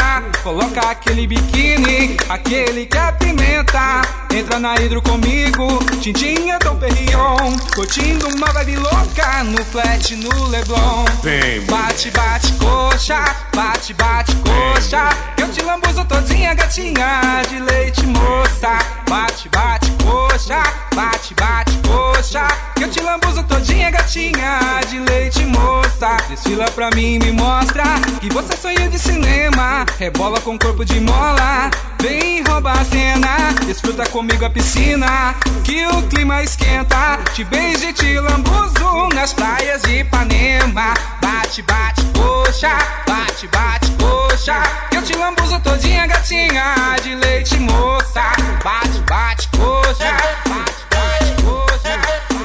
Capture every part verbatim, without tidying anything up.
esquenta, coloca aquele biquíni, aquele que apimenta. Entra na hidro comigo, tintinha Dom Perignon, curtindo uma vibe louca no flat, no Leblon. Bate, bate, coxa, bate, bate, coxa, eu te lambuzo todinha, gatinha de leite, moça. Bate, bate, coxa, bate, bate, coxa, eu te lambuzo todinha, gatinha de leite, moça. Desfila pra mim, me mostra que você sonha de cinema, rebola com corpo de mola, vem roubar a cena, desfruta comigo a piscina, que o clima esquenta, te beijo e te lambuzo nas praias de Ipanema. Bate, bate, coxa, bate, bate, coxa, eu te lambuzo todinha, gatinha de leite, moça. Bate, bate, coxa, bate, bate, coxa.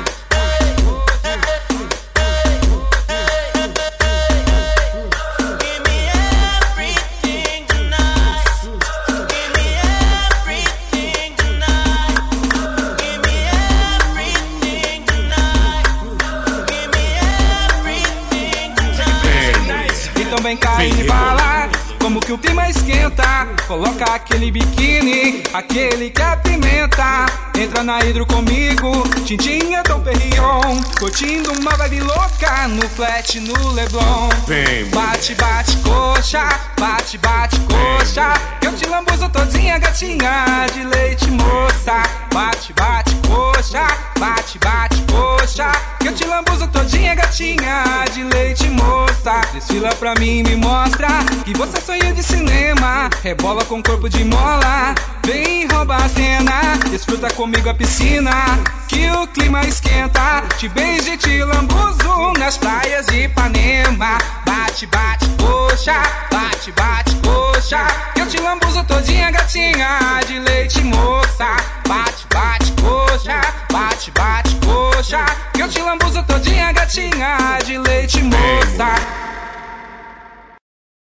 Então vem cá e fala como que o clima esquenta, coloca aquele biquíni, aquele que apimenta. Entra na hidro comigo, tintinha Dom Perignon, curtindo uma vibe louca no flat, no Leblon. Bate, bate, coxa, bate, bate, coxa, eu te lambuzo todinha, gatinha de leite, moça. Bate, bate, coxa, bate, bate, coxa, eu te lambuzo todinha, gatinha de leite, moça. Desfila pra mim, me mostra que você sonha de cinema, rebola com corpo de mola, vem roubar a cena, desfruta comigo a piscina, que o clima esquenta, te beijo e te lambuzo nas praias de Ipanema. Bate, bate, coxa, bate, bate, coxa, eu te lambuzo todinha, gatinha de leite, moça. Bate, bate, coxa, bate, bate, coxa, eu te lambuzo todinha, gatinha de leite, moça.